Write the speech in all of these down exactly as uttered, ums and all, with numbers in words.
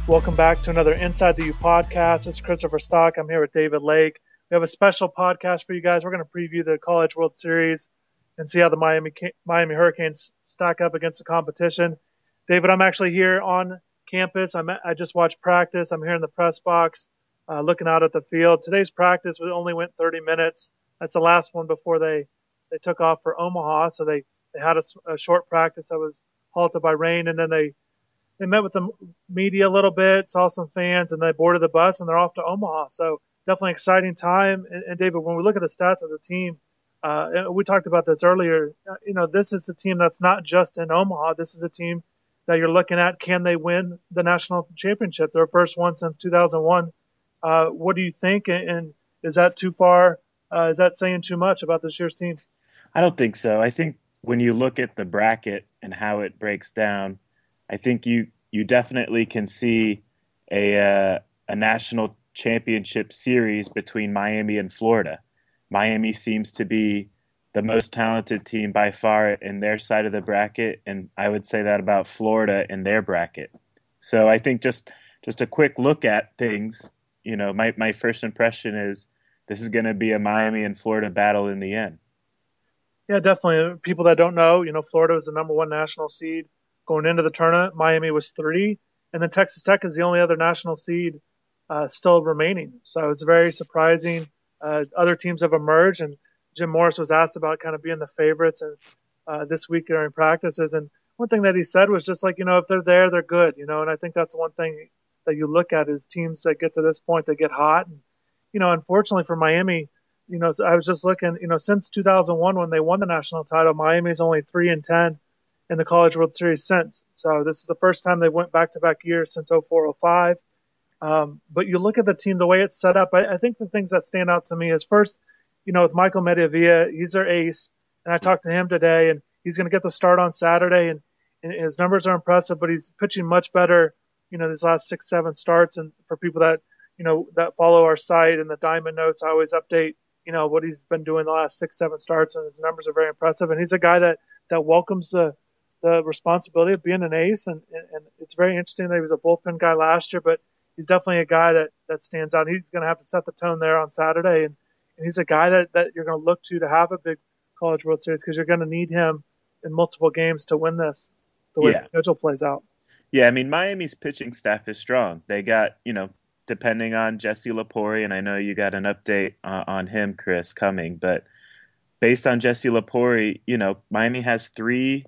Welcome back to another Inside the U podcast. This is Christopher Stock. I'm here with David Lake. We have a special podcast for you guys. We're going to preview the College World Series and see how the Miami Miami Hurricanes stack up against the competition. David, I'm actually here on campus. I'm, I just watched practice. I'm here in the press box uh, looking out at the field. Today's practice only went thirty minutes. That's the last one before they, they took off for Omaha. So they, they had a, a short practice that was halted by rain, and then they They met with the media a little bit, saw some fans, and they boarded the bus, and they're off to Omaha. So definitely exciting time. And, and David, when we look at the stats of the team, uh, we talked about this earlier. You know, this is a team that's not just in Omaha. This is a team that you're looking at. Can they win the national championship? Their first one since two thousand one. Uh, what do you think? And, and is that too far? Uh, is that saying too much about this year's team? I don't think so. I think when you look at the bracket and how it breaks down, I think you you definitely can see a uh, a national championship series between Miami and Florida. Miami seems to be the most talented team by far in their side of the bracket, and I would say that about Florida in their bracket. So I think just just a quick look at things, you know, my my first impression is this is going to be a Miami and Florida battle in the end. Yeah, definitely. People that don't know, you know, Florida was the number one national seed going into the tournament. Miami was three, and then Texas Tech is the only other national seed uh, still remaining. So it's very surprising. Uh, other teams have emerged, and Jim Morris was asked about kind of being the favorites and uh, this week during practices. And one thing that he said was just like, you know, if they're there, they're good, you know. And I think that's one thing that you look at is teams that get to this point, they get hot. And you know, unfortunately for Miami, you know, I was just looking, you know, since two thousand one when they won the national title, Miami's only three and ten in the College World Series since. So this is the first time they went back-to-back years since oh four oh five. Um, but you look at the team, the way it's set up, I, I think the things that stand out to me is first, you know, with Michael Mediavilla, he's their ace. And I talked to him today, and he's going to get the start on Saturday. And, and his numbers are impressive, but he's pitching much better, you know, these last six, seven starts. And for people that, you know, that follow our site and the Diamond Notes, I always update, you know, what he's been doing the last six, seven starts, and his numbers are very impressive. And he's a guy that, that welcomes the, the responsibility of being an ace. And, and, and it's very interesting that he was a bullpen guy last year, but he's definitely a guy that, that stands out. He's going to have to set the tone there on Saturday. And, and he's a guy that, that you're going to look to to have a big College World Series because you're going to need him in multiple games to win this the way the Yeah. schedule plays out. Yeah, I mean Miami's pitching staff is strong. They got, you know, depending on Jesse Lapori, and I know you got an update uh, on him, Chris, coming, but based on Jesse Lapori, you know, Miami has three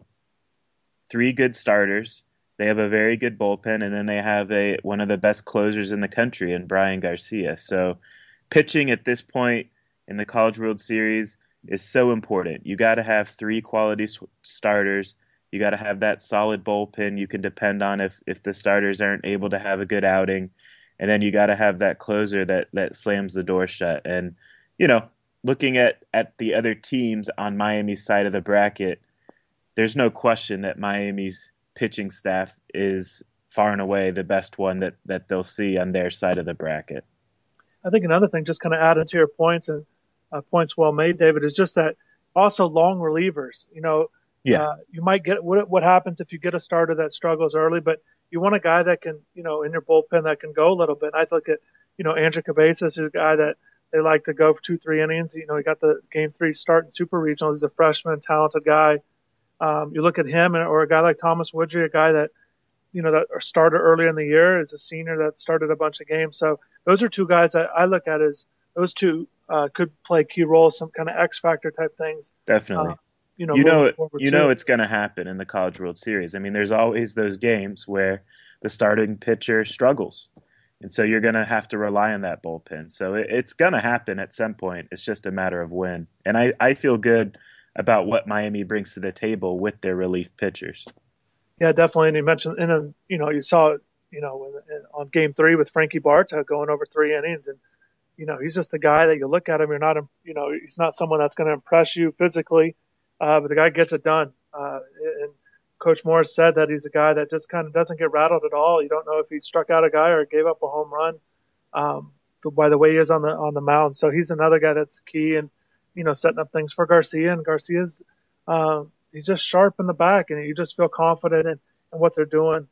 three good starters. They have a very good bullpen, and then they have a one of the best closers in the country in Brian Garcia. So pitching at this point in the College World Series is so important. You got to have three quality s- starters. You got to have that solid bullpen you can depend on if if the starters aren't able to have a good outing, and then you got to have that closer that that slams the door shut. And you know, looking at at the other teams on Miami's side of the bracket, there's no question that Miami's pitching staff is far and away the best one that that they'll see on their side of the bracket. I think another thing, just kind of adding to your points and uh, points well made, David, is just that also long relievers. You know, Yeah, uh, you might get what what happens if you get a starter that struggles early, but you want a guy that can, you know, in your bullpen that can go a little bit. I look at, you know, Andrew Cabezas, who's a guy that they like to go for two, three innings. You know, he got the game three start in Super Regional. He's a freshman, talented guy. Um, you look at him, or a guy like Thomas Woodry, a guy that you know, that started earlier in the year as a senior that started a bunch of games. So those are two guys that I look at as those two uh, could play key roles, some kind of X factor type things, uh, definitely. you know, You moving know, forward you know too. it's going to happen in the College World Series. I mean, there's always those games where the starting pitcher struggles, and so you're going to have to rely on that bullpen. So it, it's going to happen at some point. It's just a matter of when. And I, I feel good about what Miami brings to the table with their relief pitchers. Yeah, definitely. And you mentioned, and then, you know, you saw it, you know, in, in, on game three with Frankie Barta going over three innings. And, you know, he's just a guy that you look at him, you're not, you know, he's not someone that's going to impress you physically, uh, but the guy gets it done. Uh, and Coach Morris said that he's a guy that just kind of doesn't get rattled at all. You don't know if he struck out a guy or gave up a home run, um, by the way he is on the on the mound. So he's another guy that's key and you know setting up things for Garcia. And Garcia's uh, he's just sharp in the back, and you just feel confident in, in what they're doing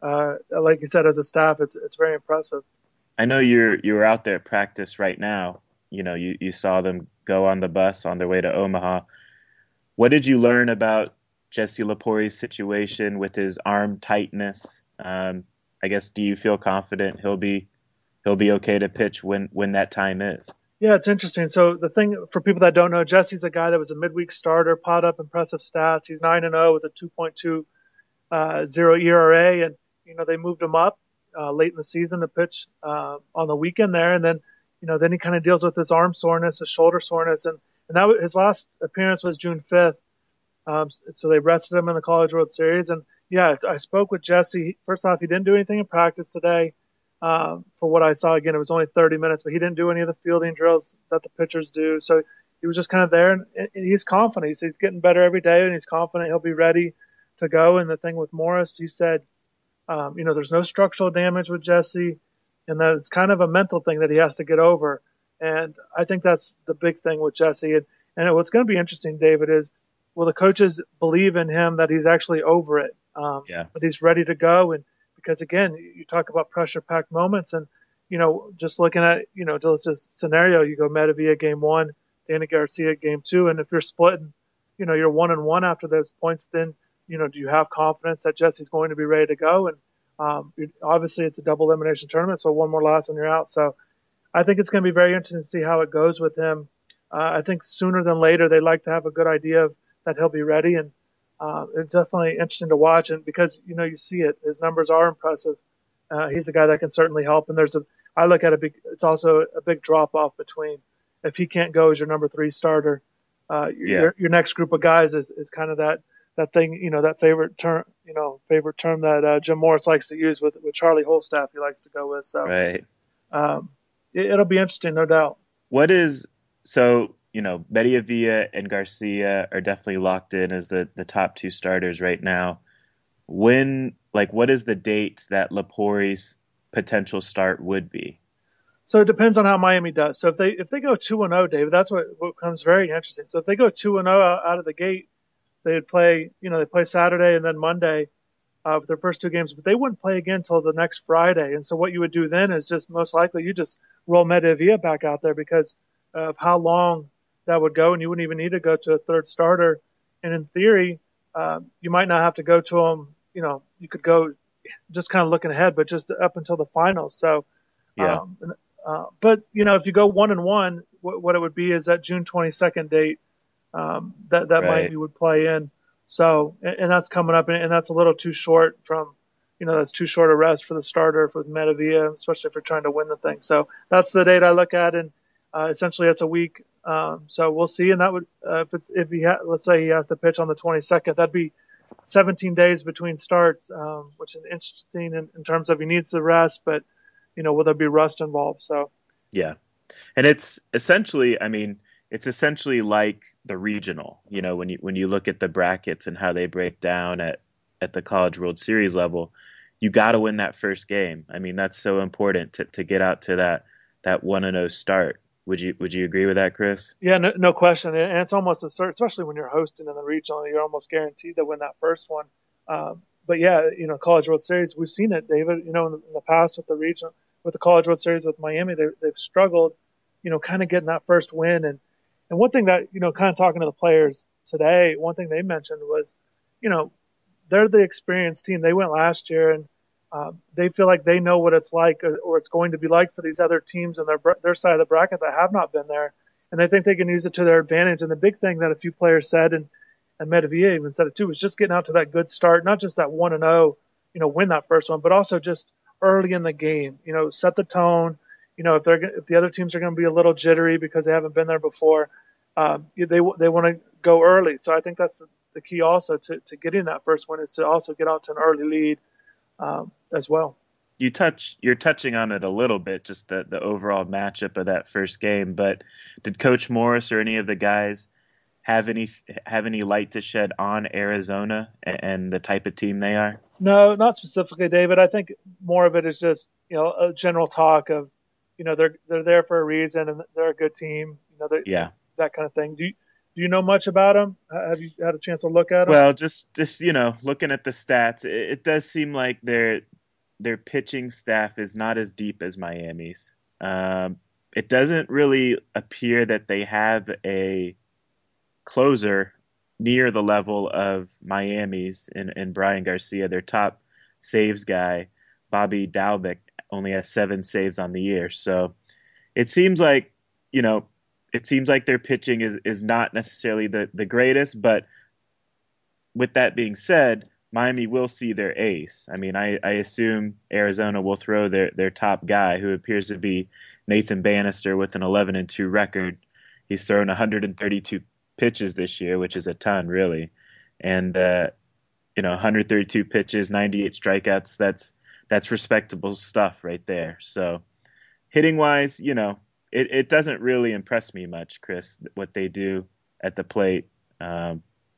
uh, like you said, as a staff, it's it's very impressive. I know you're you're out there at practice right now. You know, you, you saw them go on the bus on their way to Omaha. What did you learn about Jesse Lapori's situation with his arm tightness? Um, I guess, do you feel confident he'll be he'll be okay to pitch when when that time is? Yeah, it's interesting. So the thing for people that don't know, Jesse's a guy that was a midweek starter, pot up impressive stats. He's nine and zero with a two point two uh, zero E R A, and you know they moved him up uh, late in the season to pitch uh, on the weekend there, and then you know then he kind of deals with his arm soreness, his shoulder soreness, and and that was, his last appearance was June fifth. Um, so they rested him in the College World Series, and yeah, I spoke with Jesse. First off, he didn't do anything in practice today. Um, for what I saw, again, it was only thirty minutes, but he didn't do any of the fielding drills that the pitchers do. So he was just kind of there, and, and he's confident. He's, he's getting better every day, and he's confident he'll be ready to go. And the thing with Morris, he said, um, you know, there's no structural damage with Jesse, and that it's kind of a mental thing that he has to get over. And I think that's the big thing with Jesse. And, and what's going to be interesting, David, is will the coaches believe in him that he's actually over it, um, Yeah, that he's ready to go? And because again, you talk about pressure-packed moments, and you know, just looking at you know, just this scenario, you go Metavia game one, Danny Garcia game two, and if you're splitting, you know, you're one and one after those points, then you know, do you have confidence that Jesse's going to be ready to go? And um, obviously, it's a double elimination tournament, so one more loss and you're out. So I think it's going to be very interesting to see how it goes with him. Uh, I think sooner than later, they like to have a good idea of that he'll be ready, and uh, it's definitely interesting to watch. And because you know you see it, his numbers are impressive. Uh, he's a guy that can certainly help. And there's a, I look at a big, it's also a big drop off between if he can't go as your number three starter, uh, yeah, your your next group of guys is is kind of that that thing, you know, that favorite term, you know, favorite term that uh, Jim Morris likes to use with with Charlie Holstaff. He likes to go with. So right. um, it, it'll be interesting, no doubt. What is so, you know, Mediavilla and Garcia are definitely locked in as the the top two starters right now. When, like, what is the date that Lapori's potential start would be? So it depends on how Miami does. So if they if they go two and zero, David, that's what what becomes very interesting. So if they go two and zero out of the gate, they'd play, you know, they play Saturday and then Monday uh, for their first two games, but they wouldn't play again until the next Friday. And so what you would do then is just most likely you just roll Medivia back out there because of how long that would go, and you wouldn't even need to go to a third starter. And in theory, uh, you might not have to go to them. You know, you could go just kind of looking ahead, but just up until the finals. So, Yeah, um, uh, but you know, if you go one and one, what, what it would be is that June twenty-second date um, that that right. Miami would play in. So, and, and that's coming up, and, and that's a little too short from, you know, that's too short a rest for the starter for Metavia, especially if you're trying to win the thing. So that's the date I look at, and uh, essentially it's a week. Um, so we'll see, and that would uh, if it's if he ha- let's say he has to pitch on the twenty-second, that'd be seventeen days between starts, um, which is interesting in, in terms of he needs the rest, but you know, will there be rust involved? So Yeah. And it's essentially, I mean, it's essentially like the regional, you know, when you when you look at the brackets and how they break down at at the College World Series level, you got to win that first game. I mean, that's so important to to get out to that that one and oh start. Would you would you agree with that, Chris? yeah, no, no question, and it's almost a cert, especially when you're hosting in the regional, you're almost guaranteed to win that first one. Um, but yeah, you know, College World Series, we've seen it, David. You know, in the, in the past with the region, with the College World Series with Miami, they, they've struggled, you know, kind of getting that first win. And and one thing that you know, kind of talking to the players today, one thing they mentioned was, you know, they're the experienced team. They went last year, and uh, they feel like they know what it's like, or, or it's going to be like for these other teams on their their side of the bracket that have not been there, and they think they can use it to their advantage. And the big thing that a few players said, and and Metavia even said it too, was just getting out to that good start, not just that one and zero, you know, win that first one, but also just early in the game, you know, set the tone. You know, if they're if the other teams are going to be a little jittery because they haven't been there before, um, they they want to go early. So I think that's the key also to, to getting that first win is to also get out to an early lead um, as well. You touch you're touching on it a little bit, just the the overall matchup of that first game. But did Coach Morris or any of the guys have any have any light to shed on Arizona and, and the type of team they are? No, not specifically, David. I think more of it is just you know a general talk of you know they're they're there for a reason and they're a good team. You know they, Yeah. that kind of thing. Do you do you know much about them? Have you had a chance to look at them? Well, just just you know, looking at the stats, it, it does seem like they're their pitching staff is not as deep as Miami's. Um, it doesn't really appear that they have a closer near the level of Miami's in, in Brian Garcia. Their top saves guy, Bobby Dalbec, only has seven saves on the year. So it seems like, you know, it seems like their pitching is, is not necessarily the, the greatest, but with that being said, Miami will see their ace. I mean, I, I assume Arizona will throw their, their top guy, who appears to be Nathan Bannister with an eleven and two record. He's thrown one hundred thirty-two pitches this year, which is a ton, really. And uh, you know, one hundred thirty-two pitches, ninety-eight strikeouts. That's that's respectable stuff right there. So hitting wise, you know, it, it doesn't really impress me much, Chris, what they do at the plate. Um,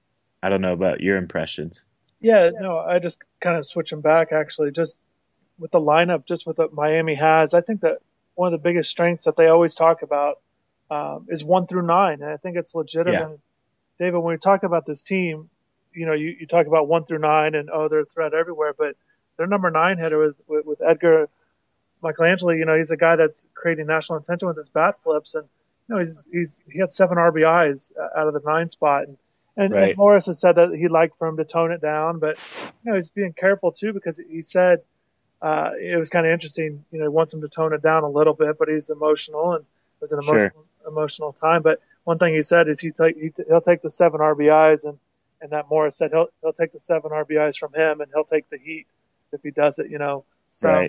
I don't know about your impressions. Yeah, no, I just kind of switching back actually, just with the lineup, just with what Miami has. I think that one of the biggest strengths that they always talk about um, is one through nine, and I think it's Yeah, legitimate. David, when we talk about this team, you know, you, you talk about one through nine, and oh, they're a threat everywhere, but their number nine hitter with, with, with Edgar Michelangelo, you know, he's a guy that's creating national attention with his bat flips, and you know, he's he's he had seven R B Is out of the nine spot, and and, and right. Morris has said that he'd like for him to tone it down, but you know, he's being careful too because he said uh, it was kind of interesting. You know, he wants him to tone it down a little bit, but he's emotional, and it was an Sure. emotional emotional time. But one thing he said is he take he, he'll take the seven R B Is, and and that Morris said he'll he'll take the seven R B Is from him, and he'll take the heat if he does it. You know, so. Right.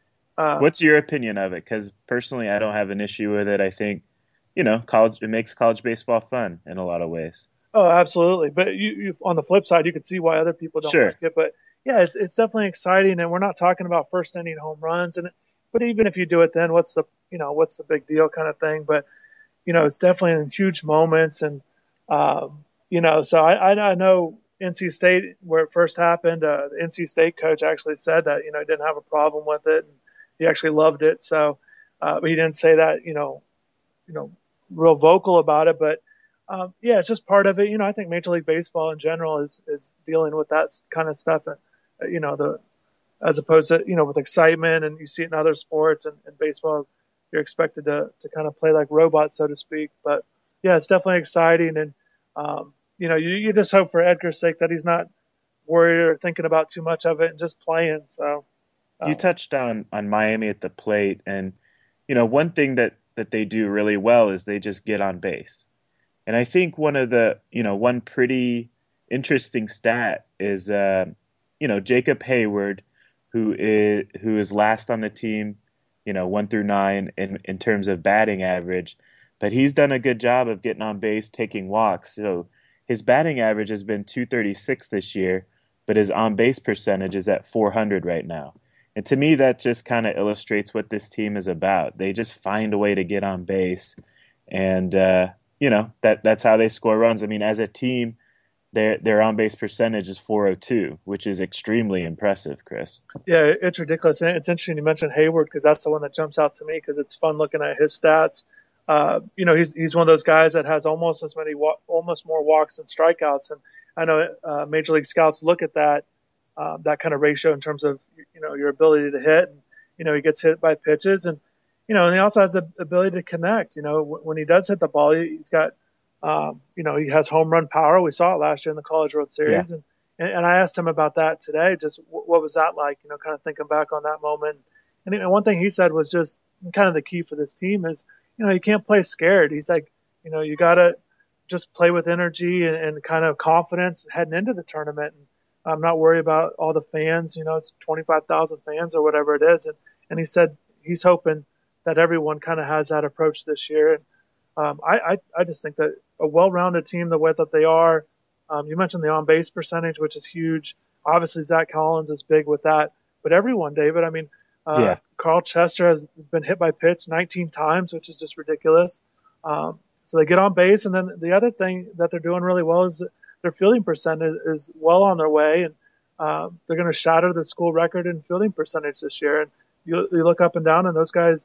Uh, What's your opinion of it? Because personally, I don't have an issue with it. I think, you know, college it makes college baseball fun in a lot of ways. Oh, absolutely. But you, you, on the flip side, you could see why other people don't like Sure. it. But yeah, it's it's definitely exciting, and we're not talking about first inning home runs. And but even if you do it, then what's the you know what's the big deal kind of thing. But you know, it's definitely in huge moments, and um, you know, so I I, I know N C State where it first happened. Uh, the N C State coach actually said that you know he didn't have a problem with it, and he actually loved it. So, uh, but he didn't say that you know you know real vocal about it, but um, yeah, it's just part of it. You know, I think Major League Baseball in general is is dealing with that kind of stuff. And, uh, you know, the as opposed to you know with excitement, and you see it in other sports and, and baseball, you're expected to to kind of play like robots, so to speak. But yeah, it's definitely exciting, and um, you know, you, you just hope for Edgar's sake that he's not worried or thinking about too much of it and just playing. So You um, touched on on Miami at the plate, and you know, one thing that that they do really well is they just get on base. And I think one of the, you know, one pretty interesting stat is, uh, you know, Jacob Hayward, who is who is last on the team, you know, one through nine in in terms of batting average, but he's done a good job of getting on base, taking walks. So his batting average has been two thirty-six this year, but his on base percentage is at four hundred right now. And to me, that just kind of illustrates what this team is about. They just find a way to get on base, and uh, you know that that's how they score runs. I mean, as a team, their their on base percentage is four oh two, which is extremely impressive, Chris. yeah, it's ridiculous. And it's interesting you mentioned Hayward because that's the one that jumps out to me because it's fun looking at his stats. Uh, you know, he's he's one of those guys that has almost as many, wa- almost more walks than strikeouts. And I know uh, Major League scouts look at that uh, that kind of ratio in terms of you know your ability to hit. And you know, he gets hit by pitches, and you know, and he also has the ability to connect. You know, when he does hit the ball, he's got um, you know, he has home run power. We saw it last year in the College World Yeah, Series, and and, and I asked him about that today. Just w- what was that like? You know, kind of thinking back on that moment. And, and one thing he said was just kind of the key for this team is, you know, you can't play scared. He's like, you know, you got to just play with energy and, and kind of confidence heading into the tournament. And I'm not worried about all the fans. You know, it's twenty-five thousand fans or whatever it is. And and he said he's hoping that everyone kind of has that approach this year. And um, I, I I just think that a well-rounded team, the way that they are, um, you mentioned the on-base percentage, which is huge. Obviously, Zach Collins is big with that, but everyone, David. I mean, uh, yeah, Carl Chester has been hit by pitch nineteen times, which is just ridiculous. Um, so they get on base, and then the other thing that they're doing really well is their fielding percentage is, is well on their way, and uh, they're going to shatter the school record in fielding percentage this year. And you, you look up and down, and those guys,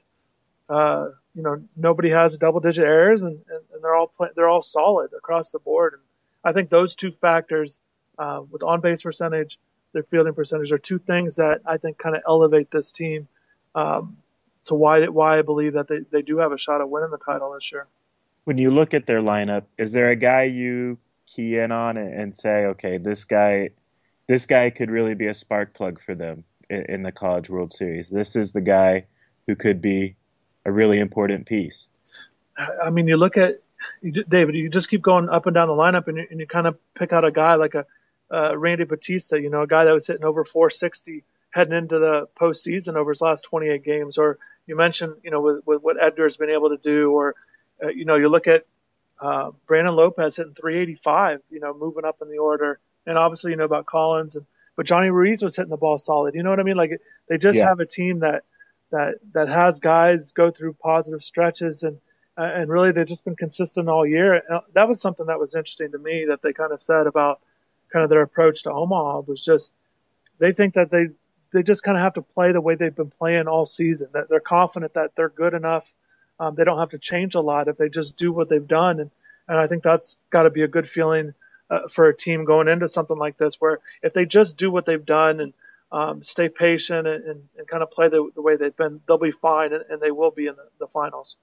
uh, you know, nobody has double-digit errors, and, and, and they're all play, they're all solid across the board. And I think those two factors, uh, with on-base percentage, their fielding percentage are two things that I think kind of elevate this team um, to why why I believe that they, they do have a shot at winning the title this year. When you look at their lineup, is there a guy you key in on and, and say, okay, this guy, this guy could really be a spark plug for them in, in the College World Series? This is the guy who could be a really important piece. I mean, you look at you, David. You just keep going up and down the lineup, and you, and you kind of pick out a guy like a uh, Randy Batista. You know, a guy that was hitting over four sixty heading into the postseason over his last twenty-eight games. Or you mentioned, you know, with, with what Edgar's been able to do. Or uh, you know, you look at uh, Brandon Lopez hitting three eighty-five. You know, moving up in the order, and obviously you know about Collins, and but Johnny Ruiz was hitting the ball solid. You know what I mean? Like they just Yeah. have a team that that that has guys go through positive stretches and uh, and really they've just been consistent all year. Uh, That was something that was interesting to me that they kind of said about kind of their approach to Omaha was just they think that they they just kind of have to play the way they've been playing all season. That they're confident that they're good enough. Um, they don't have to change a lot if they just do what they've done, and and I think that's got to be a good feeling uh, for a team going into something like this, where if they just do what they've done and um, stay patient and, and, and kind of play the, the way they've been, they'll be fine, and, and they will be in the, the finals.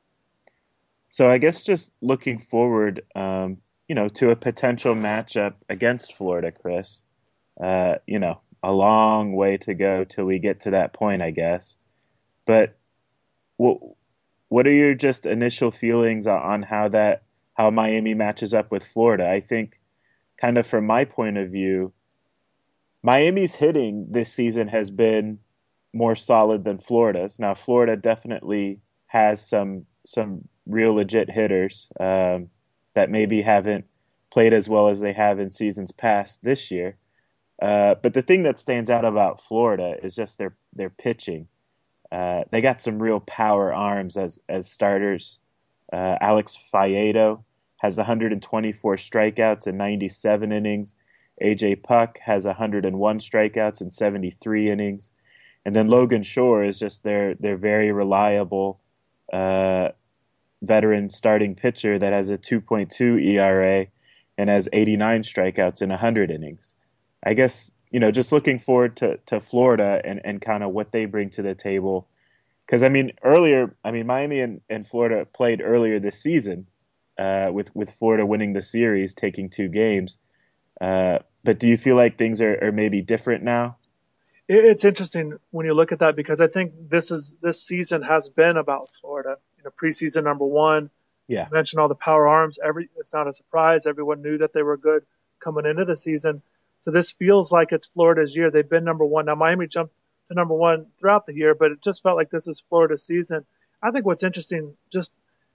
So I guess just looking forward, um, you know, to a potential matchup against Florida, Chris. Uh, you know, a long way to go till we get to that point, I guess. But what what are your just initial feelings on, on how that how Miami matches up with Florida? I think, kind of from my point of view, Miami's hitting this season has been more solid than Florida's. Now, Florida definitely has some some real legit hitters um, that maybe haven't played as well as they have in seasons past this year. Uh, but the thing that stands out about Florida is just their their pitching. Uh, they got some real power arms as as starters. Uh, Alex Faedo has one hundred twenty-four strikeouts in ninety-seven innings. A J Puck has one hundred one strikeouts in seventy-three innings. And then Logan Shore is just their their very reliable uh, veteran starting pitcher that has a two point two E R A and has eighty-nine strikeouts in one hundred innings. I guess, you know, just looking forward to, to Florida and, and kind of what they bring to the table. Because, I mean, earlier, I mean, Miami and, and Florida played earlier this season uh, with, with Florida winning the series, taking two games. Uh, but do you feel like things are, are maybe different now? It's interesting when you look at that because I think this is this season has been about Florida. You know, preseason number one. Yeah. You mentioned all the power arms. Every it's not a surprise. Everyone knew that they were good coming into the season. So this feels like it's Florida's year. They've been number one. Now Miami jumped to number one throughout the year, but it just felt like this is Florida's season. I think what's interesting, just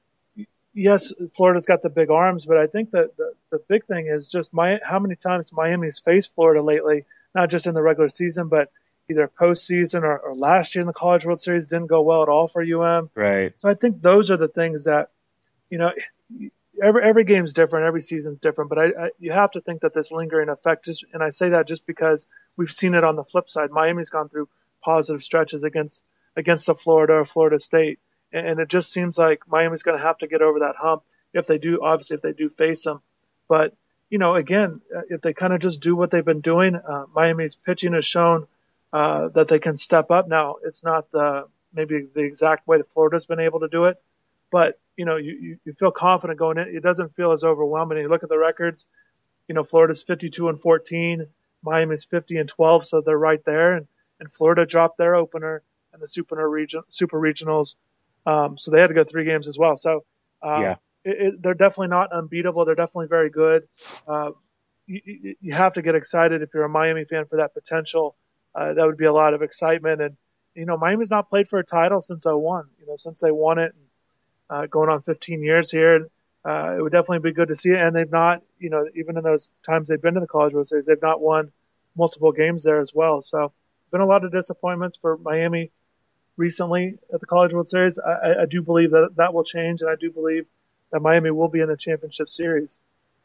yes, Florida's got the big arms, but I think that the, the big thing is just my, how many times Miami's faced Florida lately, not just in the regular season, but either postseason or, or last year in the College World Series didn't go well at all for U M. Right. So I think those are the things that, you know, every every game's different, every season's different, but I, I you have to think that this lingering effect, just, and I say that just because we've seen it on the flip side. Miami's gone through positive stretches against against a Florida or Florida State, and, and it just seems like Miami's going to have to get over that hump if they do. Obviously, if they do face them, but you know, again, uh, if they kind of just do what they've been doing, uh, Miami's pitching has shown uh, that they can step up. Now, it's not the maybe the exact way that Florida's been able to do it, but you know, you, you, you feel confident going in. It doesn't feel as overwhelming. And you look at the records, you know, Florida's fifty-two and fourteen, Miami's fifty and twelve, so they're right there. And, and Florida dropped their opener and the super region, super regionals, um, so they had to go three games as well. So um, Yeah. it, it, they're definitely not unbeatable. They're definitely very good. Uh, you, you have to get excited if you're a Miami fan for that potential. Uh, that would be a lot of excitement. And you know, Miami's not played for a title since oh one. You know, since they won it. Uh, going on fifteen years here. Uh, it would definitely be good to see it. And they've not, you know, even in those times they've been to the College World Series, they've not won multiple games there as well. So, been a lot of disappointments for Miami recently at the College World Series. I, I do believe that that will change, and I do believe that Miami will be in the championship series.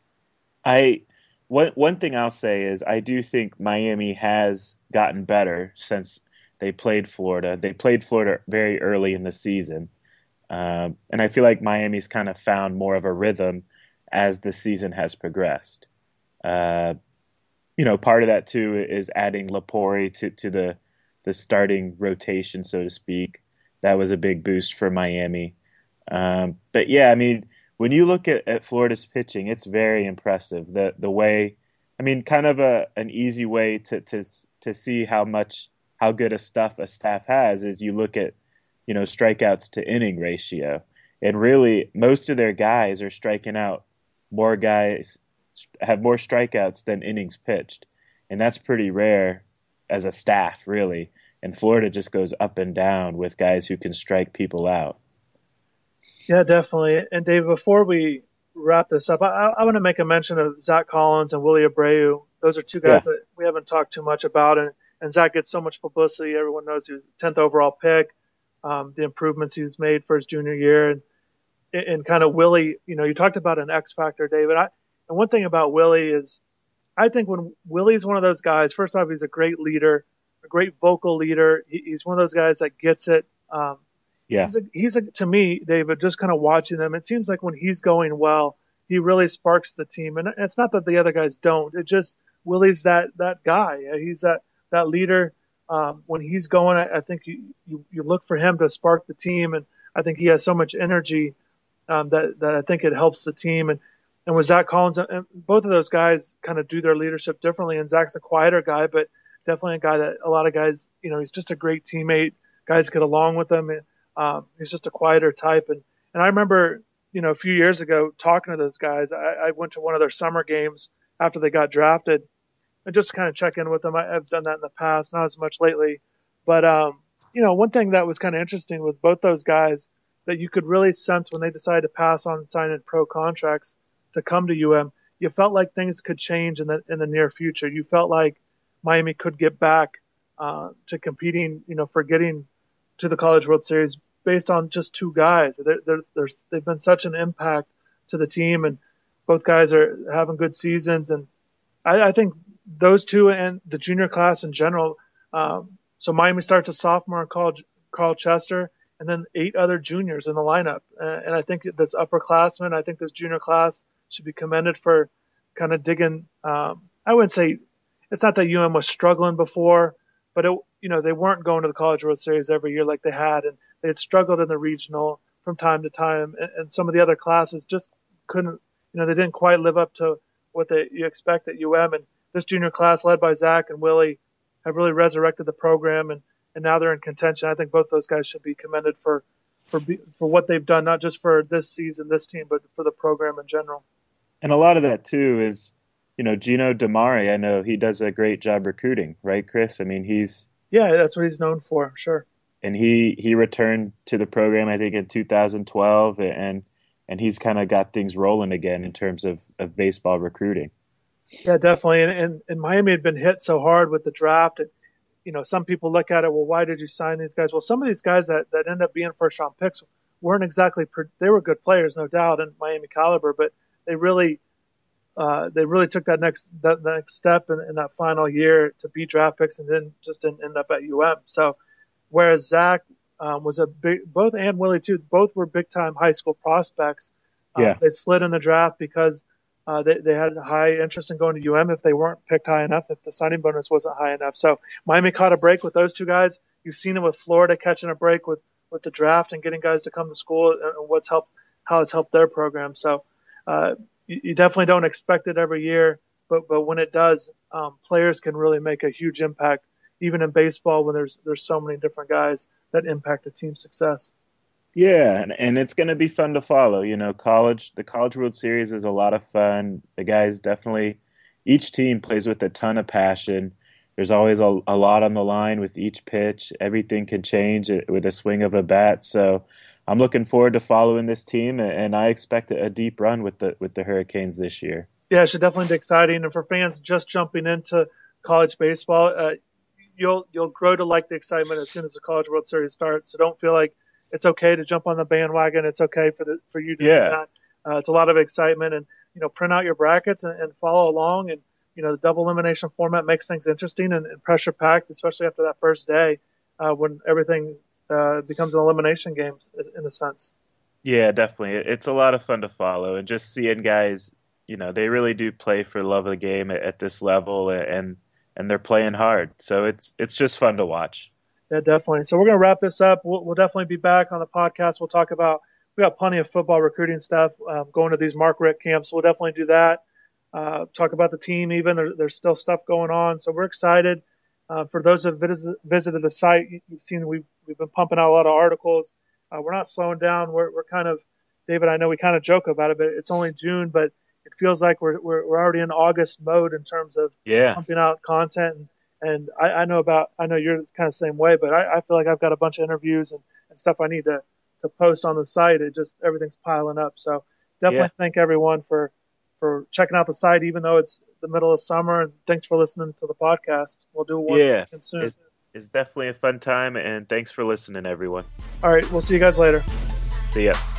I one one thing I'll say is I do think Miami has gotten better since they played Florida. They played Florida very early in the season. Um, and I feel like Miami's kind of found more of a rhythm as the season has progressed. Uh, you know, part of that too is adding Lapori to to the the starting rotation, so to speak. That was a big boost for Miami. Um, but yeah, I mean, when you look at, at Florida's pitching, it's very impressive. The the way, I mean, kind of a an easy way to to to see how much how good a stuff a staff has is you look at, you know, strikeouts to inning ratio. And really, most of their guys are striking out more guys have more strikeouts than innings pitched, and that's pretty rare as a staff, really. And Florida just goes up and down with guys who can strike people out. Yeah, definitely. And Dave, before we wrap this up, I, I want to make a mention of Zach Collins and Willie Abreu. Those are two Yeah, guys that we haven't talked too much about, and, and Zach gets so much publicity. Everyone knows he was tenth overall pick, um, the improvements he's made for his junior year, and and kind of Willie. You know, you talked about an X factor, David. I, and one thing about Willie is, I think when Willie's one of those guys. First off, he's a great leader, a great vocal leader. He, he's one of those guys that gets it. Um, yeah, he's a he's a to me, David, just kind of watching them, it seems like when he's going well, he really sparks the team. And it's not that the other guys don't. It just Willie's that that guy. He's that that leader. Um, when he's going, I, I think you, you you look for him to spark the team, and I think he has so much energy um, that that I think it helps the team. And and with Zach Collins, and both of those guys kind of do their leadership differently. And Zach's a quieter guy, but definitely a guy that a lot of guys, you know, he's just a great teammate. Guys get along with him. Um, he's just a quieter type. And, and I remember, you know, a few years ago talking to those guys. I, I went to one of their summer games after they got drafted and just kind of check in with them. I, I've done that in the past, not as much lately. But, um, you know, one thing that was kind of interesting with both those guys that you could really sense when they decided to pass on signing pro contracts to come to U M, you felt like things could change in the in the near future. You felt like Miami could get back uh, to competing, you know, for getting to the College World Series based on just two guys. They're, they're, they're, they've been such an impact to the team, and both guys are having good seasons. And I, I think those two and the junior class in general. Um, so Miami starts a sophomore in college, Carl Chester, and then eight other juniors in the lineup. Uh, and I think this upperclassmen, I think this junior class should be commended for kind of digging. Um, I wouldn't say it's not that U M was struggling before, but it, you know, they weren't going to the College World Series every year like they had, and they had struggled in the regional from time to time, and, and some of the other classes just couldn't, you know, they didn't quite live up to what they, you expect at U M. And this junior class, led by Zach and Willie, have really resurrected the program, and, and now they're in contention. I think both those guys should be commended for for for what they've done, not just for this season, this team, but for the program in general. and a lot of that too is, you know, Gino Damari. I know he does a great job recruiting, right, Chris? I mean, he's Yeah, that's what he's known for, I'm sure. and he he returned to the program I think in two thousand twelve, and and he's kind of got things rolling again in terms of of baseball recruiting. Yeah, definitely. And, and, and Miami had been hit so hard with the draft. And, you know, some people look at it, well, why did you sign these guys? Well, some of these guys that, that end up being first round picks weren't exactly, they were good players, no doubt, in Miami caliber, but they really, uh, they really took that next, that next step in, in that final year to be draft picks and then just didn't end up at U M. So, whereas Zach um, was a big, both and Willie too, both were big time high school prospects. Um, Yeah. they slid in the draft because uh, they, they had high interest in going to U M if they weren't picked high enough, if the signing bonus wasn't high enough. So Miami caught a break with those two guys. You've seen it with Florida catching a break with, with the draft and getting guys to come to school and what's helped, how it's helped their program. So uh, you, you definitely don't expect it every year, but but when it does, um, players can really make a huge impact, even in baseball when there's there's so many different guys that impact a team's success. Yeah, and, and it's going to be fun to follow. You know, college, the College World Series is a lot of fun. The guys definitely, each team plays with a ton of passion. There's always a, a lot on the line with each pitch. Everything can change with a swing of a bat. So I'm looking forward to following this team, and I expect a deep run with the with the Hurricanes this year. Yeah, it should definitely be exciting. And for fans just jumping into college baseball, uh, you'll you'll grow to like the excitement as soon as the College World Series starts. So don't feel like it's okay to jump on the bandwagon. It's okay for the for you to do Yeah. that. Uh, it's a lot of excitement, and you know, print out your brackets and, and follow along. And you know, the double elimination format makes things interesting and, and pressure packed, especially after that first day uh, when everything uh, becomes an elimination game in a sense. Yeah, definitely. It- It's a lot of fun to follow, and just seeing guys. you know, they really do play for love of the game at, at this level, and and they're playing hard. So it's it's just fun to watch. Yeah, definitely. So we're going to wrap this up. We'll, we'll definitely be back on the podcast. We'll talk about, we got plenty of football recruiting stuff um, going to these Mark Richt camps. We'll definitely do that. Uh, talk about the team even. There, there's still stuff going on. So we're excited. Uh, for those who have vis- visited the site, you've seen we've, we've been pumping out a lot of articles. Uh, we're not slowing down. We're, we're kind of, David, I know we kind of joke about it, but it's only June, but it feels like we're, we're, we're already in August mode in terms of Yeah, pumping out content. And, and I, I know about, I know you're kind of the same way, but I, I feel like I've got a bunch of interviews and, and stuff I need to, to post on the site. It just, everything's piling up. So yeah, definitely thank everyone for, for checking out the site, even though it's the middle of summer. And thanks for listening to the podcast. We'll do one yeah. soon. It's it's definitely a fun time, and thanks for listening, everyone. All right. We'll see you guys later. See ya.